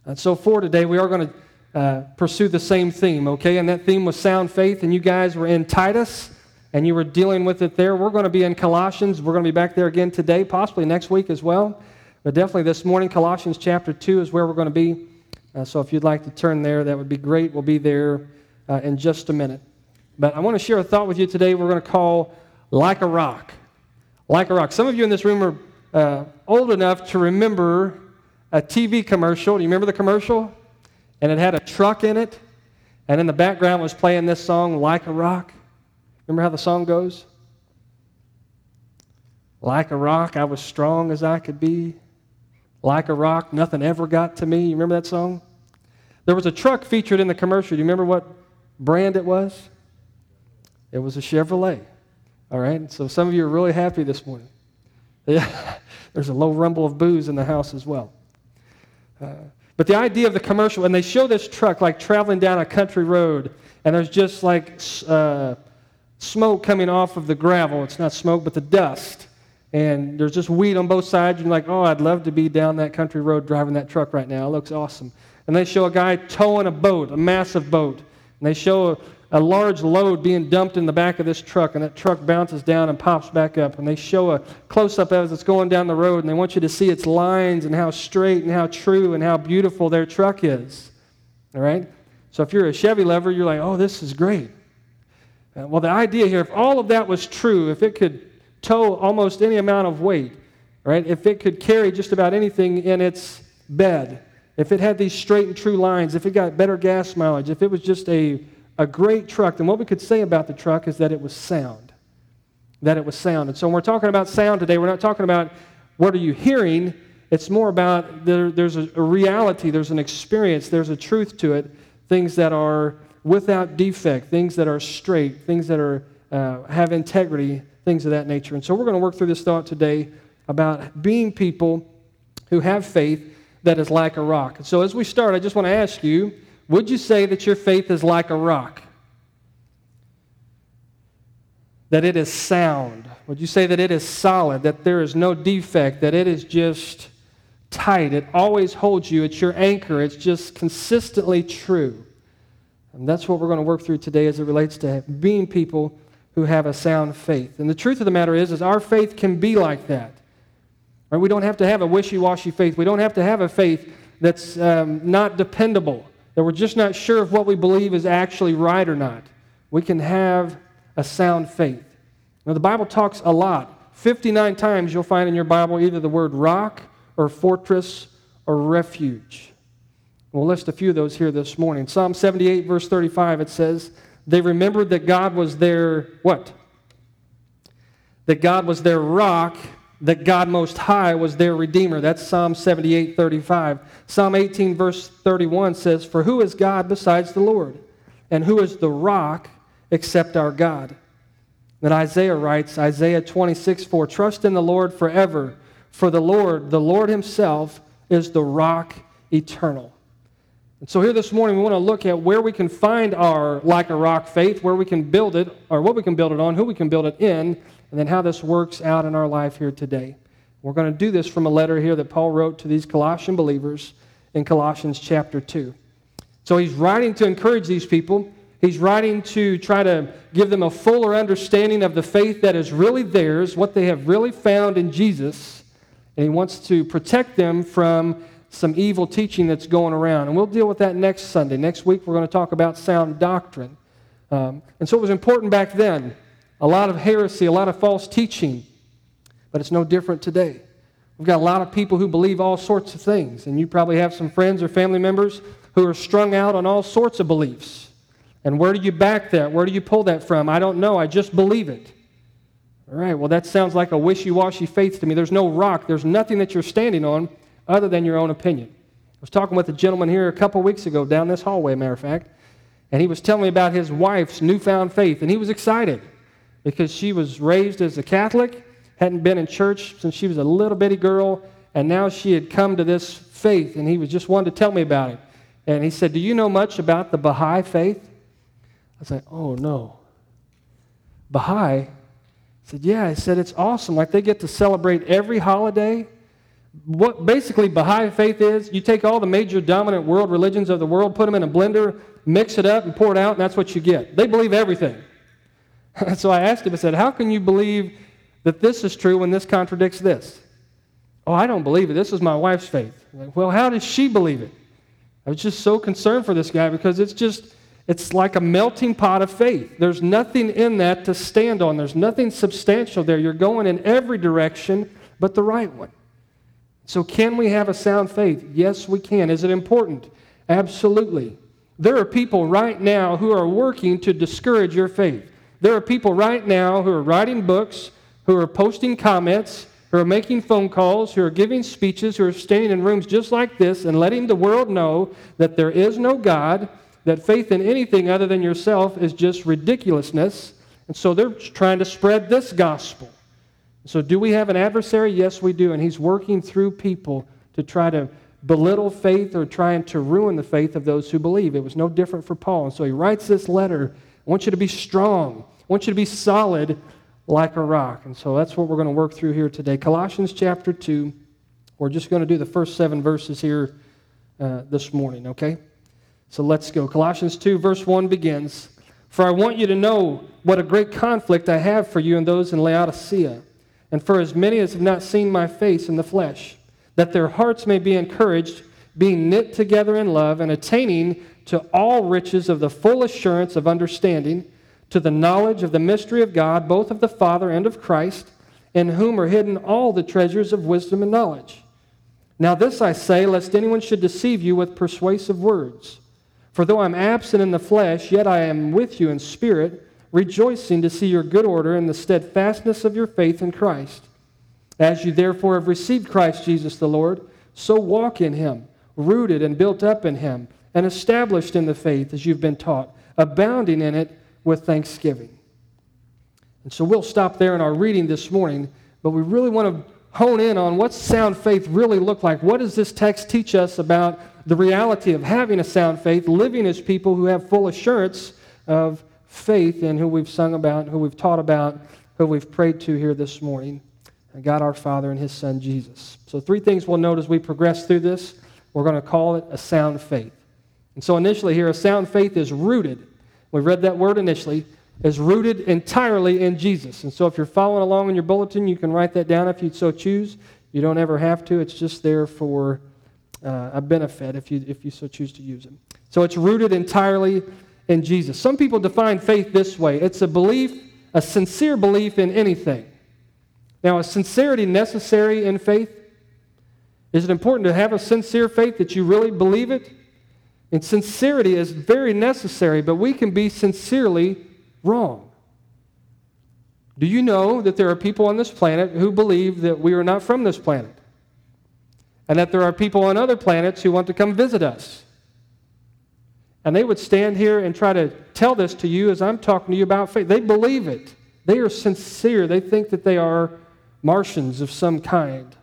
And so for today, we are going to pursue the same theme, okay? And that theme was sound faith, and you guys were in Titus, and you were dealing with it there. We're going to be in Colossians. We're going to be back there again today, possibly next week as well. But definitely this morning, Colossians chapter 2 is where we're going to be. So if you'd like to turn there, that would be great. We'll be there in just a minute. But I want to share a thought with you today we're going to call Like a Rock. Like a Rock. Some of you in this room are old enough to remember a TV commercial. Do you remember the commercial? And it had a truck in it, and in the background was playing this song, Like a Rock. Remember how the song goes? Like a rock, I was strong as I could be. Like a rock, nothing ever got to me. You remember that song? There was a truck featured in the commercial. Do you remember what brand it was? It was a Chevrolet. All right? So some of you are really happy this morning. Yeah, there's a low rumble of booze in the house as well. But the idea of the commercial, and they show this truck like traveling down a country road, and there's just like smoke coming off of the gravel. It's not smoke, but the dust. And there's just weed on both sides. You're like, oh, I'd love to be down that country road driving that truck right now. It looks awesome. And they show a guy towing a boat, a massive boat. And they show a large load being dumped in the back of this truck, and that truck bounces down and pops back up. And they show a close-up as it's going down the road, and they want you to see its lines and how straight and how true and how beautiful their truck is. All right? So if you're a Chevy lover, you're like, oh, this is great. Well, the idea here, if all of that was true, if it could tow almost any amount of weight, right? If it could carry just about anything in its bed, if it had these straight and true lines, if it got better gas mileage, if it was just a great truck, then what we could say about the truck is that it was sound. That it was sound. And so when we're talking about sound today, we're not talking about what are you hearing. It's more about there's a reality, there's an experience, there's a truth to it, things that are without defect, things that are straight, things that are have integrity, things of that nature. And so we're going to work through this thought today about being people who have faith that is like a rock. And so as we start, I just want to ask you, would you say that your faith is like a rock? That it is sound? Would you say that it is solid, that there is no defect, that it is just tight, it always holds you, it's your anchor, it's just consistently true? And that's what we're going to work through today as it relates to being people who have a sound faith. And the truth of the matter is our faith can be like that. Right? We don't have to have a wishy-washy faith. We don't have to have a faith that's not dependable, that we're just not sure if what we believe is actually right or not. We can have a sound faith. Now, the Bible talks a lot. 59 times you'll find in your Bible either the word rock or fortress or refuge. We'll list a few of those here this morning. Psalm 78, verse 35, it says, they remembered that God was their, what? That God was their rock, that God Most High was their Redeemer. That's Psalm 78, 35. Psalm 18, verse 31 says, for who is God besides the Lord? And who is the rock except our God? Then Isaiah writes, Isaiah 26, 4, trust in the Lord forever, for the Lord himself is the rock eternal. And so here this morning, we want to look at where we can find our like a rock faith, where we can build it, or what we can build it on, who we can build it in, and then how this works out in our life here today. We're going to do this from a letter here that Paul wrote to these Colossian believers in Colossians chapter 2. So he's writing to encourage these people. He's writing to try to give them a fuller understanding of the faith that is really theirs, what they have really found in Jesus, and he wants to protect them from some evil teaching that's going around. And we'll deal with that next Sunday. Next week, we're going to talk about sound doctrine. And so it was important back then. A lot of heresy, a lot of false teaching. But it's no different today. We've got a lot of people who believe all sorts of things. And you probably have some friends or family members who are strung out on all sorts of beliefs. And where do you back that? Where do you pull that from? I don't know. I just believe it. All right, well, that sounds like a wishy-washy faith to me. There's no rock. There's nothing that you're standing on other than your own opinion. I was talking with a gentleman here a couple weeks ago down this hallway, matter of fact, and he was telling me about his wife's newfound faith, and he was excited because she was raised as a Catholic, hadn't been in church since she was a little bitty girl, and now she had come to this faith, and he was just wanted to tell me about it. And he said, do you know much about the Baha'i faith? I was like, oh, no. Baha'i? I said, yeah. I said, it's awesome. Like, they get to celebrate every holiday. What basically Baha'i faith is, you take all the major dominant world religions of the world, put them in a blender, mix it up, and pour it out, and that's what you get. They believe everything. So I asked him, I said, how can you believe that this is true when this contradicts this? Oh, I don't believe it. This is my wife's faith. I'm like, well, how does she believe it? I was just so concerned for this guy because it's like a melting pot of faith. There's nothing in that to stand on. There's nothing substantial there. You're going in every direction but the right one. So can we have a sound faith? Yes, we can. Is it important? Absolutely. There are people right now who are working to discourage your faith. There are people right now who are writing books, who are posting comments, who are making phone calls, who are giving speeches, who are standing in rooms just like this and letting the world know that there is no God, that faith in anything other than yourself is just ridiculousness. And so they're trying to spread this gospel. So do we have an adversary? Yes, we do. And he's working through people to try to belittle faith or trying to ruin the faith of those who believe. It was no different for Paul. And so he writes this letter. I want you to be strong. I want you to be solid like a rock. And so that's what we're going to work through here today. Colossians chapter 2. We're just going to do the first 7 verses here this morning, okay? So let's go. Colossians 2, verse 1 begins, "For I want you to know what a great conflict I have for you and those in Laodicea, and for as many as have not seen my face in the flesh, that their hearts may be encouraged, being knit together in love, and attaining to all riches of the full assurance of understanding, to the knowledge of the mystery of God, both of the Father and of Christ, in whom are hidden all the treasures of wisdom and knowledge. Now this I say, lest anyone should deceive you with persuasive words. For though I am absent in the flesh, yet I am with you in spirit, rejoicing to see your good order and the steadfastness of your faith in Christ. As you therefore have received Christ Jesus the Lord, so walk in him, rooted and built up in him, and established in the faith as you've been taught, abounding in it with thanksgiving." And so we'll stop there in our reading this morning, but we really want to hone in on what sound faith really look like. What does this text teach us about the reality of having a sound faith, living as people who have full assurance of faith in who we've sung about, who we've taught about, who we've prayed to here this morning, God our Father and his Son Jesus. So 3 things we'll note as we progress through this. We're going to call it a sound faith. And so initially here, a sound faith is rooted. We read that word initially, is rooted entirely in Jesus. And so if you're following along in your bulletin, you can write that down if you so choose. You don't ever have to. It's just there for a benefit if you so choose to use it. So it's rooted entirely in Jesus. Some people define faith this way. It's a belief, a sincere belief in anything. Now, is sincerity necessary in faith? Is it important to have a sincere faith that you really believe it? And sincerity is very necessary, but we can be sincerely wrong. Do you know that there are people on this planet who believe that we are not from this planet? And that there are people on other planets who want to come visit us? And they would stand here and try to tell this to you as I'm talking to you about faith. They believe it. They are sincere. They think that they are Martians of some kind.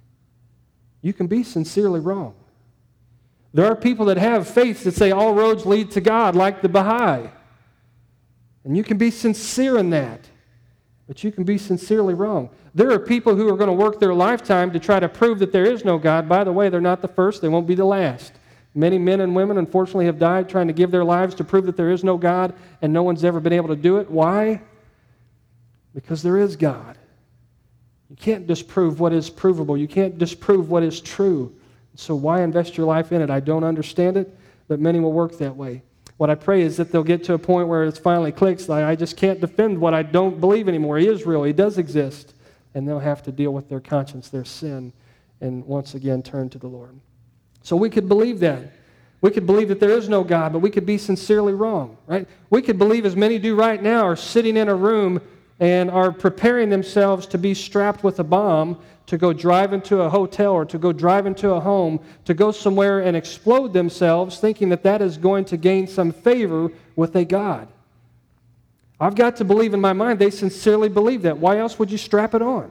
You can be sincerely wrong. There are people that have faith that say all roads lead to God, like the Baha'i. And you can be sincere in that, but you can be sincerely wrong. There are people who are going to work their lifetime to try to prove that there is no God. By the way, they're not the first. They won't be the last. Many men and women, unfortunately, have died trying to give their lives to prove that there is no God, and no one's ever been able to do it. Why? Because there is God. You can't disprove what is provable. You can't disprove what is true. So why invest your life in it? I don't understand it, but many will work that way. What I pray is that they'll get to a point where it finally clicks, like, I just can't defend what I don't believe anymore. He is real. He does exist. And they'll have to deal with their conscience, their sin, and once again turn to the Lord. So we could believe that. We could believe that there is no God, but we could be sincerely wrong, right? We could believe, as many do right now, are sitting in a room and are preparing themselves to be strapped with a bomb to go drive into a hotel or to go drive into a home, to go somewhere and explode themselves, thinking that that is going to gain some favor with a God. I've got to believe in my mind they sincerely believe that. Why else would you strap it on?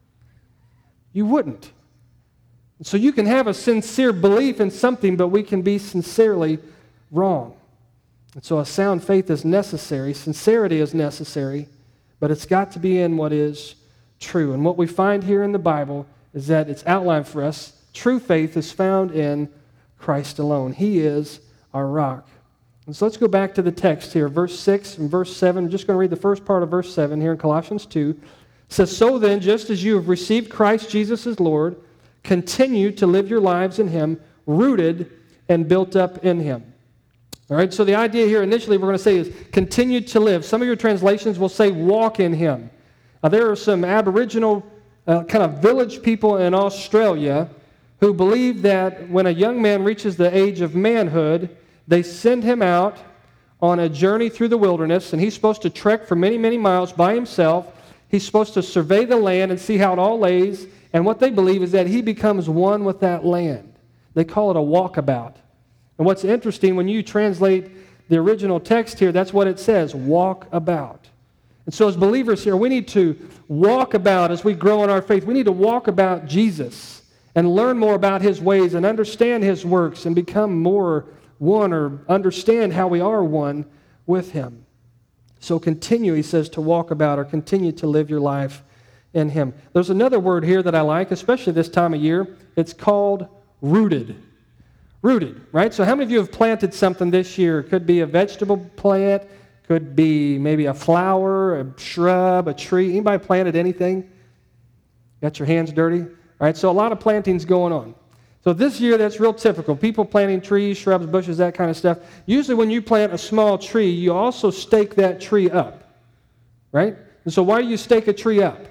You wouldn't. So you can have a sincere belief in something, but we can be sincerely wrong. And so a sound faith is necessary. Sincerity is necessary, but it's got to be in what is true. And what we find here in the Bible is that it's outlined for us. True faith is found in Christ alone. He is our rock. And so let's go back to the text here, verse 6 and verse 7. I'm just going to read the first part of verse 7 here in Colossians 2. It says, "So then, just as you have received Christ Jesus as Lord, continue to live your lives in Him, rooted and built up in Him." All right, so the idea here initially we're going to say is continue to live. Some of your translations will say walk in Him. Now, there are some Aboriginal kind of village people in Australia who believe that when a young man reaches the age of manhood, they send him out on a journey through the wilderness, and he's supposed to trek for many, many miles by himself. He's supposed to survey the land and see how it all lays, and what they believe is that he becomes one with that land. They call it a walkabout. And what's interesting, when you translate the original text here, that's what it says, walk about. And so as believers here, we need to walk about as we grow in our faith. We need to walk about Jesus and learn more about His ways and understand His works and become more one, or understand how we are one with Him. So continue, he says, to walk about, or continue to live your life in Him. There's another word here that I like, especially this time of year. It's called rooted. Rooted, right? So how many of you have planted something this year? It could be a vegetable plant, could be maybe a flower, a shrub, a tree. Anybody planted anything? Got your hands dirty? All right, so a lot of planting's going on. So this year, that's real typical. People planting trees, shrubs, bushes, that kind of stuff. Usually when you plant a small tree, you also stake that tree up, right? And so why do you stake a tree up?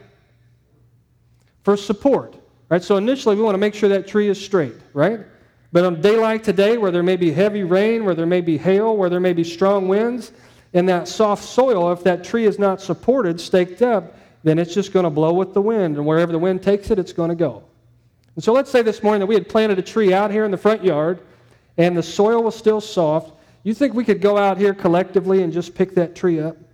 For support, right? So initially, we want to make sure that tree is straight, right? But on a day like today, where there may be heavy rain, where there may be hail, where there may be strong winds, in that soft soil, if that tree is not supported, staked up, then it's just going to blow with the wind. And wherever the wind takes it, it's going to go. And so let's say this morning that we had planted a tree out here in the front yard, and the soil was still soft. You think we could go out here collectively and just pick that tree up? I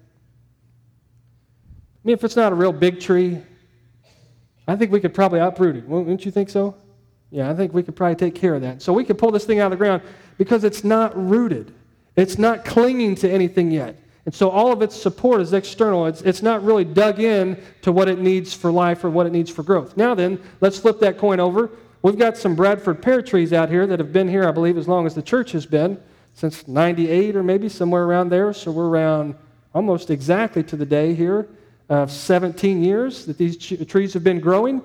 mean, if it's not a real big tree, I think we could probably uproot it. Wouldn't you think so? Yeah, I think we could probably take care of that. So we could pull this thing out of the ground because it's not rooted. It's not clinging to anything yet. And so all of its support is external. It's not really dug in to what it needs for life or what it needs for growth. Now then, let's flip that coin over. We've got some Bradford pear trees out here that have been here, I believe, as long as the church has been, since 98 or maybe somewhere around there. So we're around almost exactly to the day here of 17 years that these trees have been growing.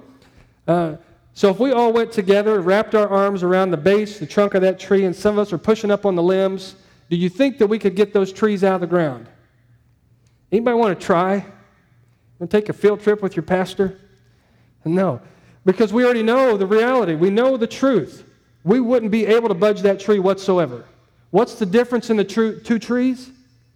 So if we all went together, wrapped our arms around the base, the trunk of that tree, and some of us are pushing up on the limbs, do you think that we could get those trees out of the ground? Anybody want to try? Want to take a field trip with your pastor? No, because we already know the reality. We know the truth. We wouldn't be able to budge that tree whatsoever. What's the difference in the two trees?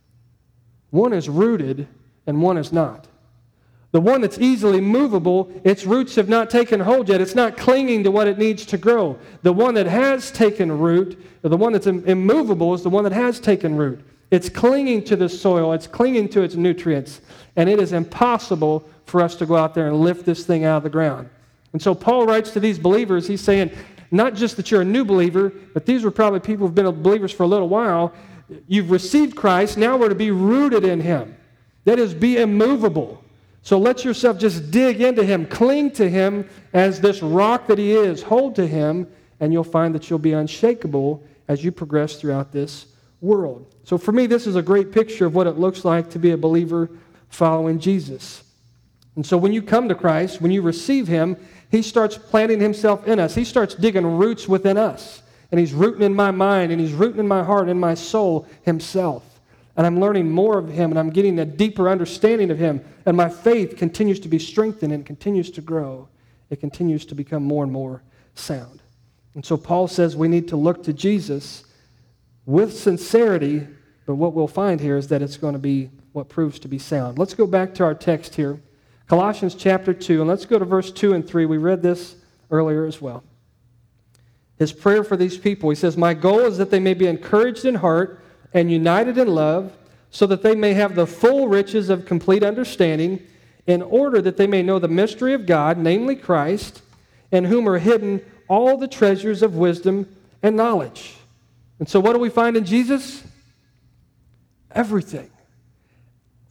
One is rooted and one is not. The one that's easily movable, its roots have not taken hold yet. It's not clinging to what it needs to grow. The one that has taken root, or the one that's immovable, is the one that has taken root. It's clinging to the soil. It's clinging to its nutrients. And it is impossible for us to go out there and lift this thing out of the ground. And so Paul writes to these believers, he's saying, not just that you're a new believer, but these were probably people who've been believers for a little while. You've received Christ. Now we're to be rooted in Him. That is, be immovable. So let yourself just dig into Him. Cling to Him as this rock that He is. Hold to Him, and you'll find that you'll be unshakable as you progress throughout this world. So for me, this is a great picture of what it looks like to be a believer following Jesus. And so when you come to Christ, when you receive Him, He starts planting Himself in us. He starts digging roots within us. And He's rooting in my mind, and He's rooting in my heart, in my soul, Himself. And I'm learning more of Him, and I'm getting a deeper understanding of Him. And my faith continues to be strengthened and continues to grow. It continues to become more and more sound. And so Paul says we need to look to Jesus with sincerity, but what we'll find here is that it's going to be what proves to be sound. Let's go back to our text here, Colossians chapter 2, and let's go to verse 2 and 3. We read this earlier as well. His prayer for these people, he says, "My goal is that they may be encouraged in heart and united in love, so that they may have the full riches of complete understanding, in order that they may know the mystery of God, namely Christ, in whom are hidden all the treasures of wisdom and knowledge." And so what do we find in Jesus? Everything.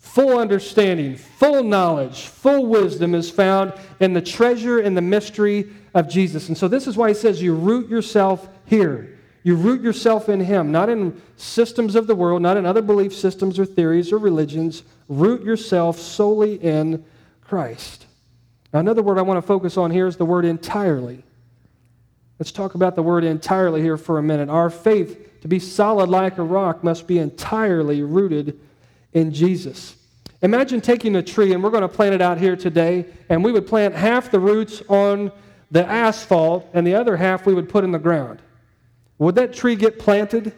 full understanding, full knowledge, full wisdom is found in the treasure and the mystery of Jesus. And so this is why he says you root yourself here. You root yourself in him, not in systems of the world, not in other belief systems or theories or religions. Root yourself solely in Christ. Now, another word I want to focus on here is the word entirely. Let's talk about the word entirely here for a minute. Our faith, to be solid like a rock, must be entirely rooted in Jesus. Imagine taking a tree, and we're going to plant it out here today, and we would plant half the roots on the asphalt, and the other half we would put in the ground. Would that tree get planted?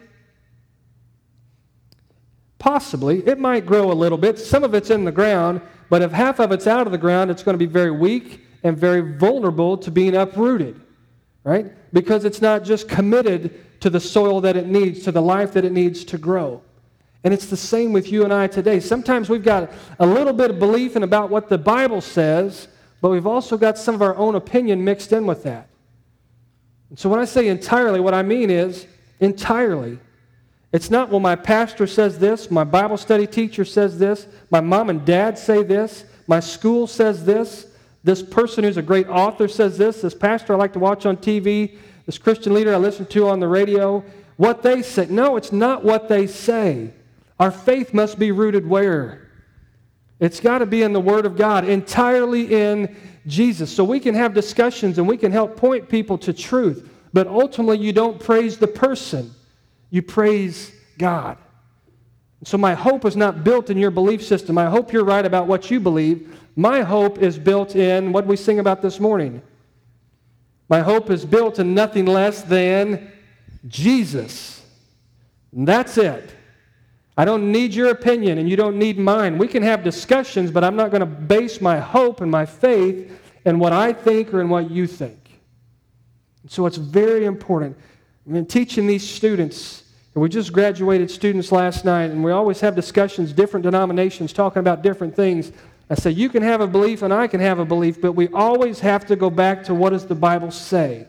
Possibly. It might grow a little bit. Some of it's in the ground, but if half of it's out of the ground, it's going to be very weak and very vulnerable to being uprooted, right? Because it's not just committed to the soil that it needs, to the life that it needs to grow. And it's the same with you and I today. Sometimes we've got a little bit of belief in about what the Bible says, but we've also got some of our own opinion mixed in with that. And so when I say entirely, what I mean is entirely. It's not, well, my pastor says this, my Bible study teacher says this, my mom and dad say this, my school says this person who's a great author says this pastor I like to watch on TV, this Christian leader I listen to on the radio, what they say. No, it's not what they say. Our faith must be rooted where? It's got to be in the Word of God, entirely in Jesus. So we can have discussions and we can help point people to truth, but ultimately you don't praise the person. You praise God. So my hope is not built in your belief system. I hope you're right about what you believe. My hope is built in what we sing about this morning. My hope is built in nothing less than Jesus. And that's it. I don't need your opinion and you don't need mine. We can have discussions, but I'm not going to base my hope and my faith in what I think or in what you think. And so it's very important. I mean, teaching these students, and we just graduated students last night, and we always have discussions, different denominations talking about different things. I say, you can have a belief and I can have a belief, but we always have to go back to what does the Bible say.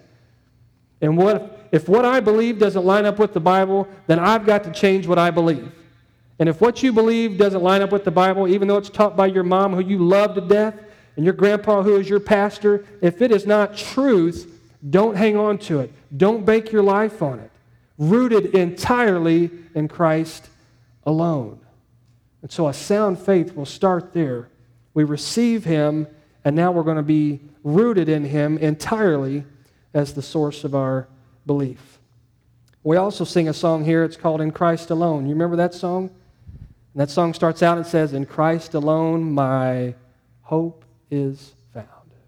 And if what I believe doesn't line up with the Bible, then I've got to change what I believe. And if what you believe doesn't line up with the Bible, even though it's taught by your mom who you love to death, and your grandpa who is your pastor, if it is not truth, don't hang on to it. Don't bake your life on it. Rooted entirely in Christ alone. And so a sound faith will start there. We receive Him, and now we're going to be rooted in Him entirely as the source of our belief. We also sing a song here. It's called In Christ Alone. You remember that song? And that song starts out and says, In Christ alone my hope is found.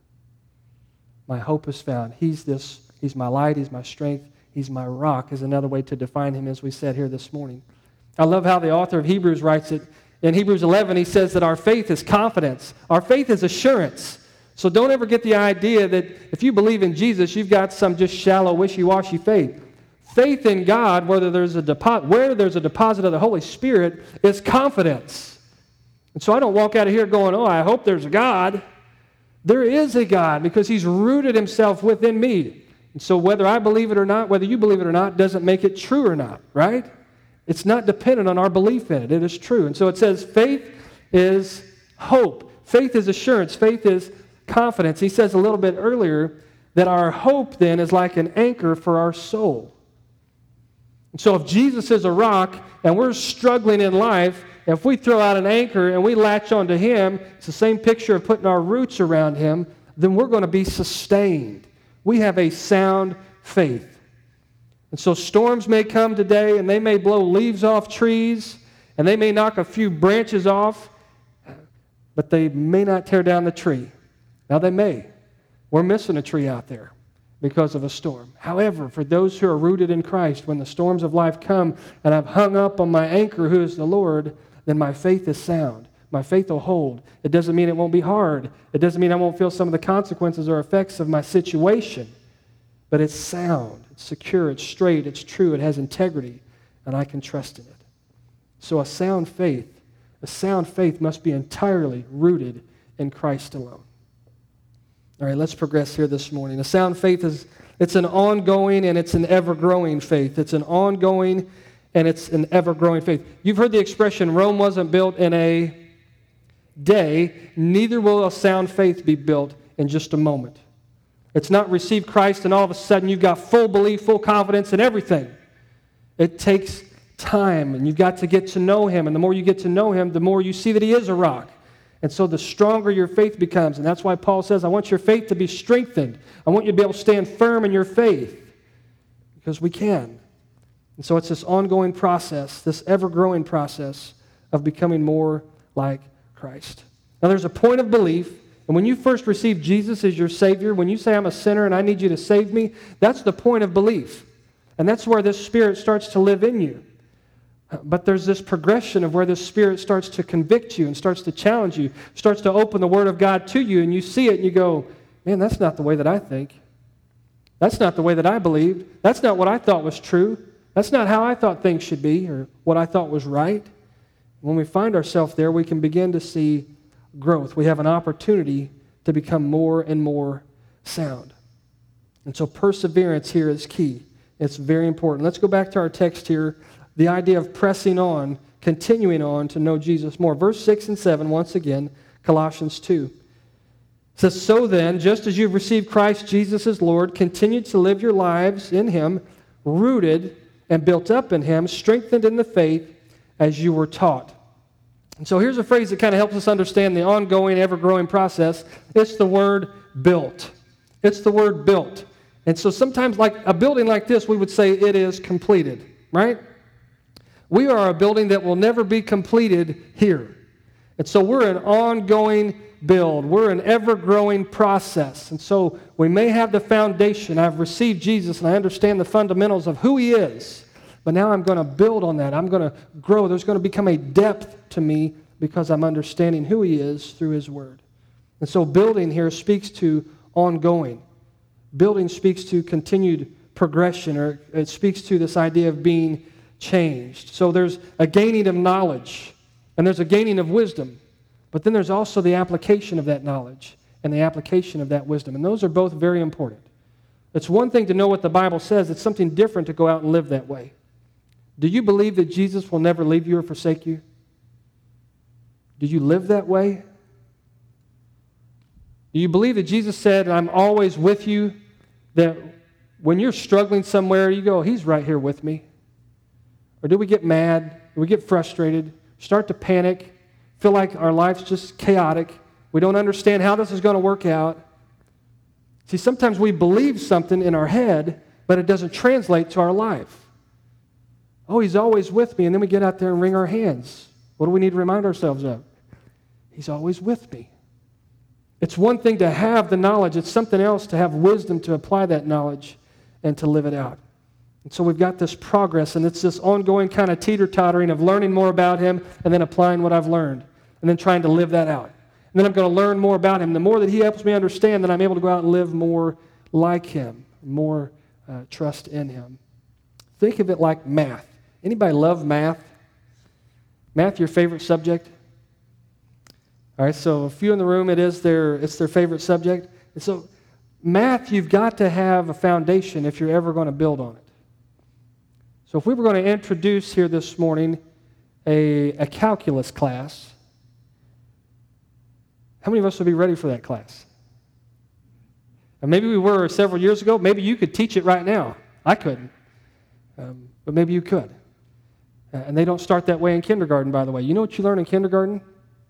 My hope is found. He's my light, He's my strength, He's my rock is another way to define Him, as we said here this morning. I love how the author of Hebrews writes it. In Hebrews 11, he says that our faith is confidence. Our faith is assurance. So don't ever get the idea that if you believe in Jesus, you've got some just shallow, wishy-washy faith. Faith in God, where there's a deposit of the Holy Spirit, is confidence. And so I don't walk out of here going, oh, I hope there's a God. There is a God because He's rooted Himself within me. And so whether I believe it or not, whether you believe it or not, doesn't make it true or not, right? It's not dependent on our belief in it. It is true. And so it says faith is hope. Faith is assurance. Faith is confidence. He says a little bit earlier that our hope then is like an anchor for our soul. And so if Jesus is a rock and we're struggling in life, if we throw out an anchor and we latch onto Him, it's the same picture of putting our roots around Him, then we're going to be sustained. We have a sound faith. And so storms may come today and they may blow leaves off trees and they may knock a few branches off, but they may not tear down the tree. Now they may. We're missing a tree out there because of a storm. However, for those who are rooted in Christ, when the storms of life come and I've hung up on my anchor who is the Lord, then my faith is sound. My faith will hold. It doesn't mean it won't be hard. It doesn't mean I won't feel some of the consequences or effects of my situation. But it's sound, it's secure, it's straight, it's true, it has integrity, and I can trust in it. So a sound faith must be entirely rooted in Christ alone. All right, let's progress here this morning. A sound faith it's an ongoing and it's an ever-growing faith. It's an ongoing and it's an ever-growing faith. You've heard the expression, Rome wasn't built in a day, neither will a sound faith be built in just a moment. It's not receive Christ and all of a sudden you've got full belief, full confidence in everything. It takes time, and you've got to get to know Him. And the more you get to know Him, the more you see that He is a rock. And so the stronger your faith becomes. And that's why Paul says, I want your faith to be strengthened. I want you to be able to stand firm in your faith. Because we can. And so it's this ongoing process, this ever-growing process of becoming more like Christ. Now there's a point of belief. And when you first receive Jesus as your Savior, when you say, I'm a sinner and I need you to save me, that's the point of belief. And that's where this Spirit starts to live in you. But there's this progression of where this Spirit starts to convict you and starts to challenge you, starts to open the Word of God to you, and you see it and you go, man, that's not the way that I think. That's not the way that I believed. That's not what I thought was true. That's not how I thought things should be or what I thought was right. When we find ourselves there, we can begin to see growth. We have an opportunity to become more and more sound. And so perseverance here is key. It's very important. Let's go back to our text here. The idea of pressing on, continuing on to know Jesus more. Verse 6 and 7, once again, Colossians 2. It says, so then, just as you've received Christ Jesus as Lord, continue to live your lives in Him, rooted and built up in Him, strengthened in the faith as you were taught. And so here's a phrase that kind of helps us understand the ongoing, ever-growing process. It's the word built. It's the word built. And so sometimes like a building like this, we would say it is completed, right? We are a building that will never be completed here. And so we're an ongoing build. We're an ever-growing process. And so we may have the foundation. I've received Jesus and I understand the fundamentals of who He is. But now I'm going to build on that. I'm going to grow. There's going to become a depth to me because I'm understanding who He is through His Word. And so building here speaks to ongoing. Building speaks to continued progression, or it speaks to this idea of being changed. So there's a gaining of knowledge, and there's a gaining of wisdom. But then there's also the application of that knowledge and the application of that wisdom. And those are both very important. It's one thing to know what the Bible says. It's something different to go out and live that way. Do you believe that Jesus will never leave you or forsake you? Do you live that way? Do you believe that Jesus said, I'm always with you, that when you're struggling somewhere, you go, He's right here with me? Or do we get mad? Do we get frustrated? Start to panic? Feel like our life's just chaotic? We don't understand how this is going to work out? See, sometimes we believe something in our head, but it doesn't translate to our life. Oh, He's always with me. And then we get out there and wring our hands. What do we need to remind ourselves of? He's always with me. It's one thing to have the knowledge. It's something else to have wisdom to apply that knowledge and to live it out. And so we've got this progress, and it's this ongoing kind of teeter-tottering of learning more about Him and then applying what I've learned and then trying to live that out. And then I'm going to learn more about Him. The more that He helps me understand, then I'm able to go out and live more like Him, more trust in Him. Think of it like math. Anybody love math? Math your favorite subject? All right, so a few in the room, it's their favorite subject. And so math, you've got to have a foundation if you're ever going to build on it. So if we were going to introduce here this morning a calculus class, how many of us would be ready for that class? And maybe we were several years ago. Maybe you could teach it right now. I couldn't. But maybe you could. And they don't start that way in kindergarten, by the way. You know what you learn in kindergarten?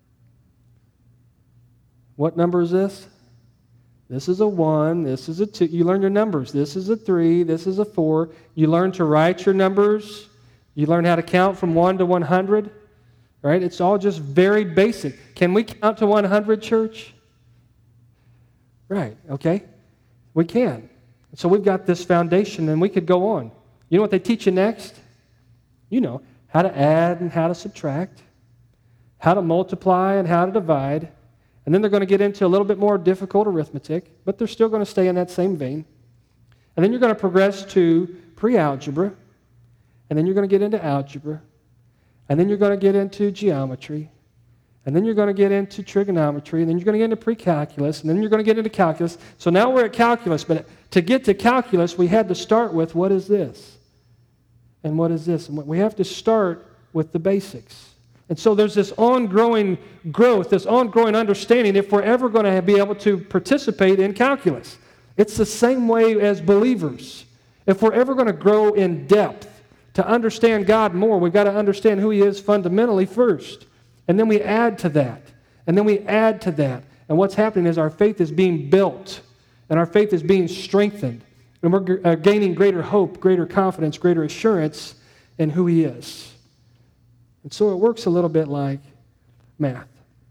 What number is this? This is a 1, this is a 2. You learn your numbers. This is a 3, this is a 4. You learn to write your numbers. You learn how to count from 1 to 100. Right? It's all just very basic. Can we count to 100, church? Right, okay. We can. So we've got this foundation, and we could go on. You know what they teach you next? You know, how to add and how to subtract, how to multiply and how to divide. And then they're going to get into a little bit more difficult arithmetic, but they're still going to stay in that same vein. And then you're going to progress to pre-algebra, and then you're going to get into algebra, and then you're going to get into geometry, and then you're going to get into trigonometry, and then you're going to get into pre-calculus, and then you're going to get into calculus. So now we're at calculus, but to get to calculus, we had to start with what is this? And what is this? And we have to start with the basics. And so there's this ongoing growth, this ongoing understanding if we're ever going to be able to participate in calculus. It's the same way as believers. If we're ever going to grow in depth to understand God more, we've got to understand who He is fundamentally first. And then we add to that. And then we add to that. And what's happening is our faith is being built. And our faith is being strengthened. And we're gaining greater hope, greater confidence, greater assurance in who He is. And so it works a little bit like math.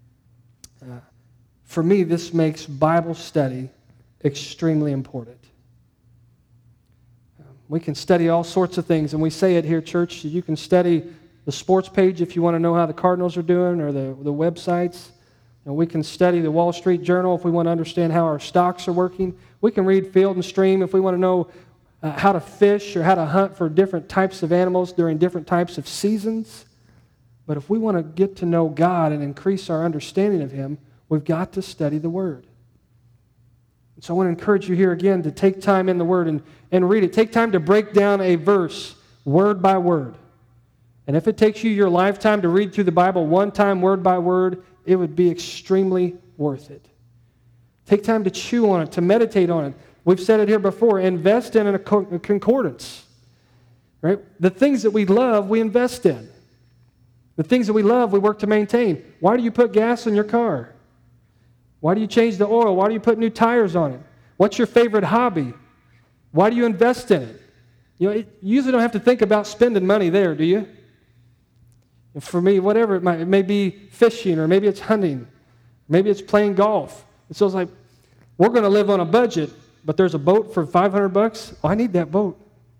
For me, this makes Bible study extremely important. We can study all sorts of things, and we say it here, church. You can study the sports page if you want to know how the Cardinals are doing, or the websites. And we can study the Wall Street Journal if we want to understand how our stocks are working. We can read Field and Stream if we want to know how to fish or how to hunt for different types of animals during different types of seasons. But if we want to get to know God and increase our understanding of Him, we've got to study the Word. So I want to encourage you here again to take time in the Word and read it. Take time to break down a verse word by word. And if it takes you your lifetime to read through the Bible one time, word by word, it would be extremely worth it. Take time to chew on it, to meditate on it. We've said it here before. Invest in a concordance. Right? The things that we love, we invest in. The things that we love, we work to maintain. Why do you put gas in your car? Why do you change the oil? Why do you put new tires on it? What's your favorite hobby? Why do you invest in it? You usually don't have to think about spending money there, do you? And for me, whatever it may be fishing, or maybe it's hunting, maybe it's playing golf. And so it's like, we're going to live on a budget, but there's a boat for $500. Oh, I need that boat.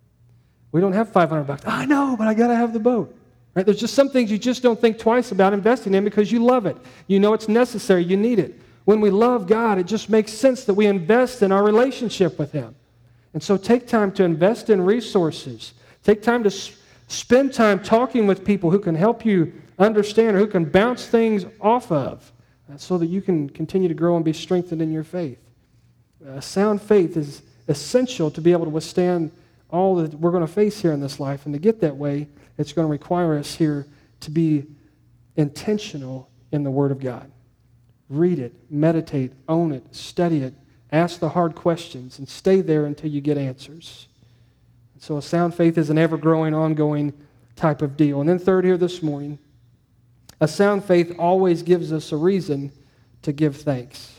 We don't have $500. I know, but I got to have the boat. Right? There's just some things you just don't think twice about investing in because you love it. You know it's necessary. You need it. When we love God, it just makes sense that we invest in our relationship with Him. And so take time to invest in resources. Take time to spend time talking with people who can help you understand or who can bounce things off of so that you can continue to grow and be strengthened in your faith. Sound faith is essential to be able to withstand all that we're going to face here in this life. And to get that way, it's going to require us here to be intentional in the Word of God. Read it, meditate, own it, study it, ask the hard questions, and stay there until you get answers. So a sound faith is an ever-growing, ongoing type of deal. And then third here this morning, a sound faith always gives us a reason to give thanks.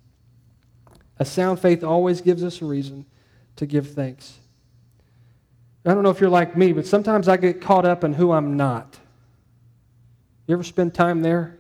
A sound faith always gives us a reason to give thanks. I don't know if you're like me, but sometimes I get caught up in who I'm not. You ever spend time there?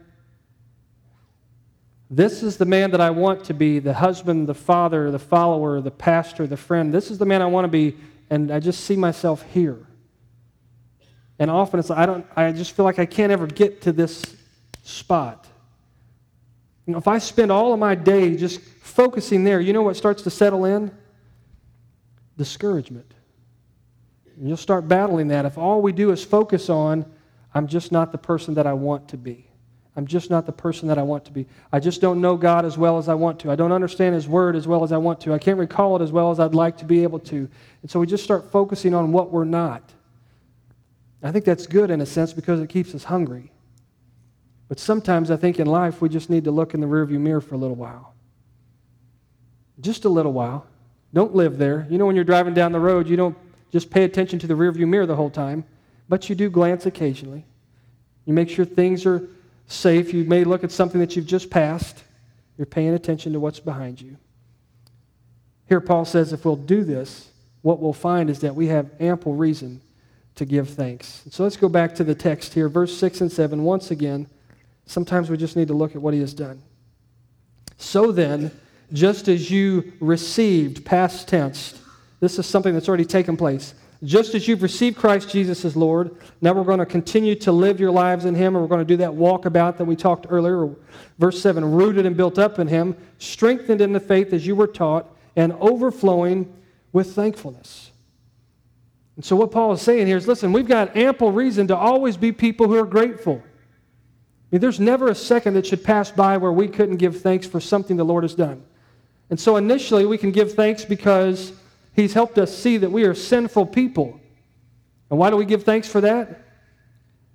This is the man that I want to be, the husband, the father, the follower, the pastor, the friend. This is the man I want to be, and I just see myself here. And often it's I just feel like I can't ever get to this spot. If I spend all of my day just focusing there, you know what starts to settle in? Discouragement. And you'll start battling that. If all we do is focus on, I'm just not the person that I want to be. I'm just not the person that I want to be. I just don't know God as well as I want to. I don't understand His Word as well as I want to. I can't recall it as well as I'd like to be able to. And so we just start focusing on what we're not. I think that's good in a sense because it keeps us hungry. But sometimes I think in life we just need to look in the rearview mirror for a little while. Just a little while. Don't live there. You know, when you're driving down the road, you don't just pay attention to the rearview mirror the whole time, but you do glance occasionally. You make sure things are safe. You may look at something that you've just passed. You're paying attention to what's behind you. Here Paul says if we'll do this, what we'll find is that we have ample reason to give thanks. So let's go back to the text here, verse 6 and 7. Once again, sometimes we just need to look at what he has done. So then, just as you received, past tense, this is something that's already taken place. Just as you've received Christ Jesus as Lord, now we're going to continue to live your lives in Him, and we're going to do that walkabout that we talked earlier. Verse 7, rooted and built up in Him, strengthened in the faith as you were taught, and overflowing with thankfulness. And so what Paul is saying here is, listen, we've got ample reason to always be people who are grateful. I mean, there's never a second that should pass by where we couldn't give thanks for something the Lord has done. And so initially we can give thanks because He's helped us see that we are sinful people. And why do we give thanks for that?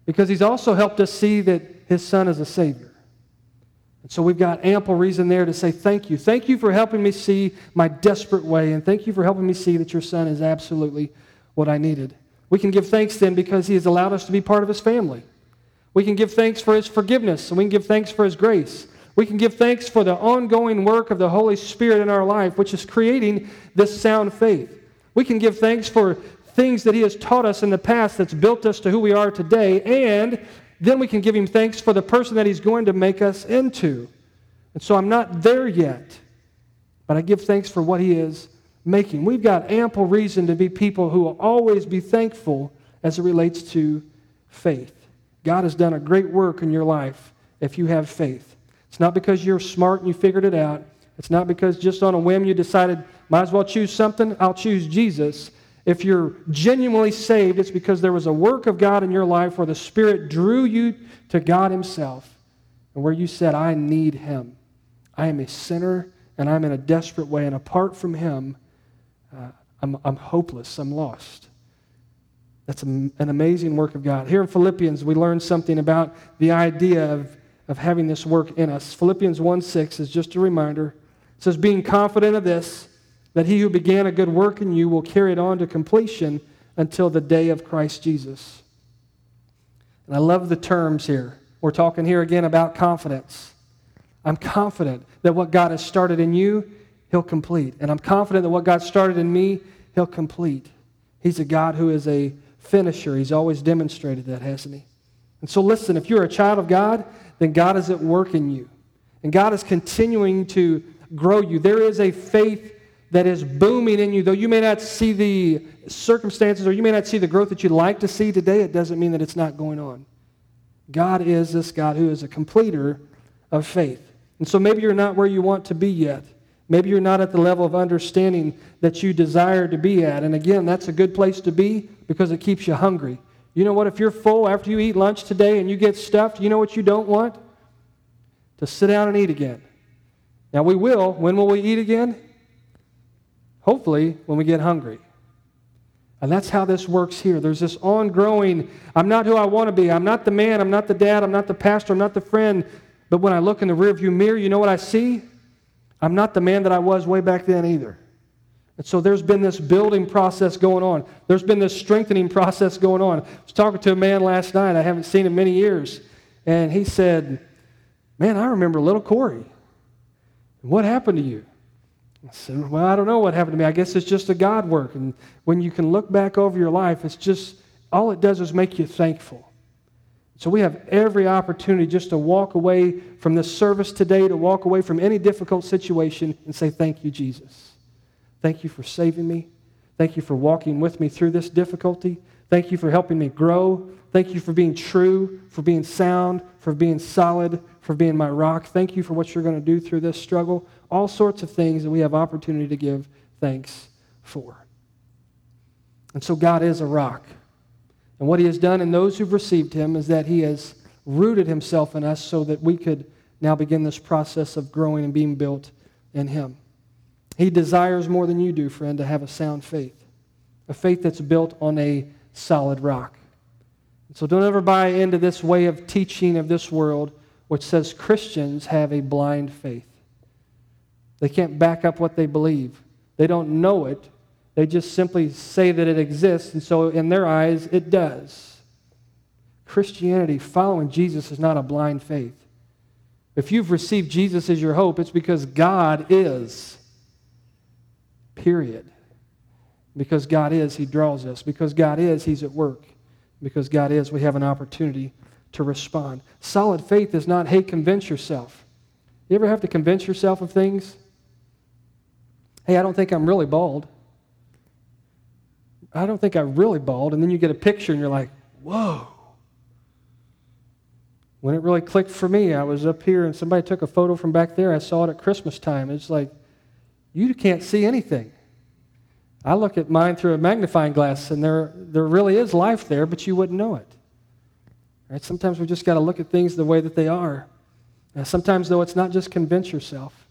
because he's also helped us see that his Son is a Savior. And so we've got ample reason there to say thank you. Thank you for helping me see my desperate way, and thank you for helping me see that your Son is absolutely what I needed. We can give thanks then because he has allowed us to be part of his family. We can give thanks for his forgiveness, and we can give thanks for his grace. We can give thanks for the ongoing work of the Holy Spirit in our life, which is creating this sound faith. We can give thanks for things that he has taught us in the past that's built us to who we are today, and then we can give him thanks for the person that he's going to make us into. And so I'm not there yet, but I give thanks for what he is making. We've got ample reason to be people who will always be thankful as it relates to faith. God has done a great work in your life if you have faith. It's not because you're smart and you figured it out. It's not because just on a whim you decided, might as well choose something, I'll choose Jesus. If you're genuinely saved, it's because there was a work of God in your life where the Spirit drew you to God himself and where you said, I need him. I am a sinner and I'm in a desperate way, and apart from him, I'm hopeless, I'm lost. That's an amazing work of God. Here in Philippians, we learn something about the idea of having this work in us. Philippians 1:6 is just a reminder. It says, being confident of this, that he who began a good work in you will carry it on to completion until the day of Christ Jesus. And I love the terms here. We're talking here again about confidence. I'm confident that what God has started in you, he'll complete. And I'm confident that what God started in me, he'll complete. He's a God who is a finisher. He's always demonstrated that, hasn't he? And so listen, if you're a child of God, then God is at work in you. And God is continuing to grow you. There is a faith that is booming in you. Though you may not see the circumstances or you may not see the growth that you'd like to see today, it doesn't mean that it's not going on. God is this God who is a completer of faith. And so maybe you're not where you want to be yet. Maybe you're not at the level of understanding that you desire to be at. And again, that's a good place to be because it keeps you hungry. You know what? If you're full after you eat lunch today and you get stuffed, you know what you don't want? To sit down and eat again. Now we will. When will we eat again? Hopefully when we get hungry. And that's how this works here. There's this ongoing, I'm not who I want to be. I'm not the man. I'm not the dad. I'm not the pastor. I'm not the friend. But when I look in the rearview mirror, you know what I see? I'm not the man that I was way back then either. And so there's been this building process going on. There's been this strengthening process going on. I was talking to a man last night. I haven't seen him many years. And he said, man, I remember little Corey. What happened to you? I said, well, I don't know what happened to me. I guess it's just a God work. And when you can look back over your life, it's just, all it does is make you thankful. So we have every opportunity just to walk away from this service today, to walk away from any difficult situation and say, thank you, Jesus. Thank you for saving me. Thank you for walking with me through this difficulty. Thank you for helping me grow. Thank you for being true, for being sound, for being solid, for being my rock. Thank you for what you're going to do through this struggle. All sorts of things that we have opportunity to give thanks for. And so God is a rock. And what he has done in those who've received him is that he has rooted himself in us so that we could now begin this process of growing and being built in him. He desires more than you do, friend, to have a sound faith, a faith that's built on a solid rock. And so don't ever buy into this way of teaching of this world which says Christians have a blind faith. They can't back up what they believe. They don't know it. They just simply say that it exists, and so in their eyes, it does. Christianity, following Jesus, is not a blind faith. If you've received Jesus as your hope, it's because God is. Period. Because God is, he draws us. Because God is, he's at work. Because God is, we have an opportunity to respond. Solid faith is not, hey, convince yourself. You ever have to convince yourself of things? Hey, I don't think I'm really bald. I don't think I'm really bald. And then you get a picture and you're like, whoa. When it really clicked for me, I was up here and somebody took a photo from back there. I saw it at Christmas time. It's like, you can't see anything. I look at mine through a magnifying glass and there really is life there, but you wouldn't know it. Right? Sometimes we just got to look at things the way that they are. And sometimes, though, it's not just convince yourself.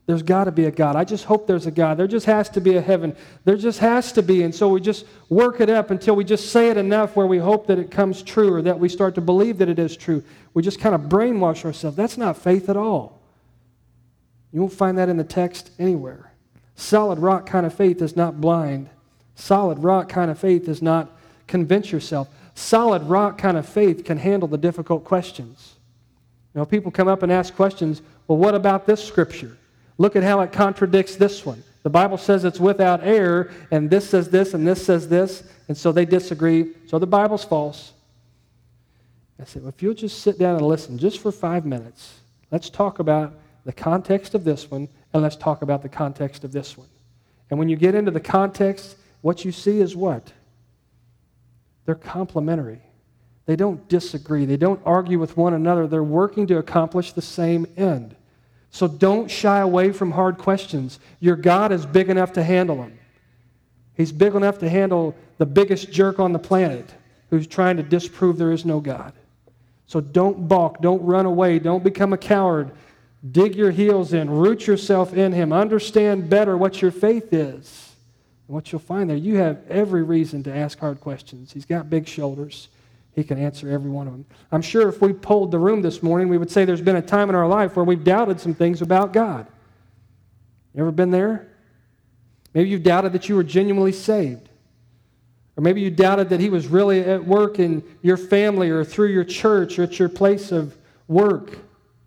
There's got to be a God. I just hope there's a God. There just has to be a heaven. There just has to be. And so we just work it up until we just say it enough where we hope that it comes true or that we start to believe that it is true. We just kind of brainwash ourselves. That's not faith at all. You won't find that in the text anywhere. Solid rock kind of faith is not blind. Solid rock kind of faith is not convince yourself. Solid rock kind of faith can handle the difficult questions. You know, people come up and ask questions, well, what about this scripture? Look at how it contradicts this one. The Bible says it's without error, and this says this, and this says this, and so they disagree. So the Bible's false. I said, well, if you'll just sit down and listen just for 5 minutes, let's talk about the context of this one, and let's talk about the context of this one. And when you get into the context, what you see is what? They're complementary. They don't disagree. They don't argue with one another. They're working to accomplish the same end. So don't shy away from hard questions. Your God is big enough to handle them. He's big enough to handle the biggest jerk on the planet who's trying to disprove there is no God. So don't balk. Don't run away. Don't become a coward. Dig your heels in. Root yourself in Him. Understand better what your faith is. And what you'll find there, you have every reason to ask hard questions. He's got big shoulders. He can answer every one of them. I'm sure if we polled the room this morning, we would say there's been a time in our life where we've doubted some things about God. You ever been there? Maybe you've doubted that you were genuinely saved. Or maybe you doubted that He was really at work in your family or through your church or at your place of work.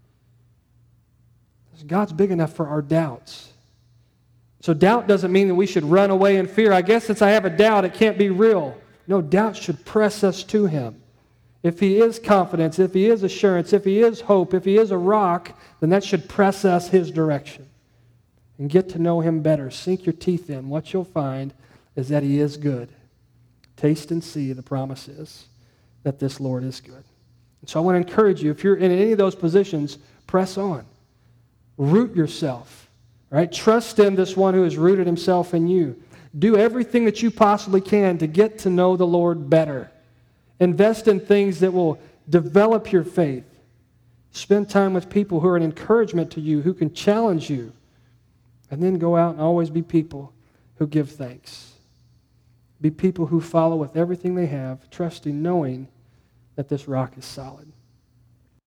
God's big enough for our doubts. So doubt doesn't mean that we should run away in fear. I guess since I have a doubt, it can't be real. No, doubt should press us to Him. If He is confidence, if He is assurance, if He is hope, if He is a rock, then that should press us His direction. And get to know Him better. Sink your teeth in. What you'll find is that He is good. Taste and see, the promise is, that this Lord is good. And so I want to encourage you, if you're in any of those positions, press on. Root yourself. Right? Trust in this one who has rooted himself in you. Do everything that you possibly can to get to know the Lord better. Invest in things that will develop your faith. Spend time with people who are an encouragement to you, who can challenge you. And then go out and always be people who give thanks. Be people who follow with everything they have, trusting, knowing that this rock is solid.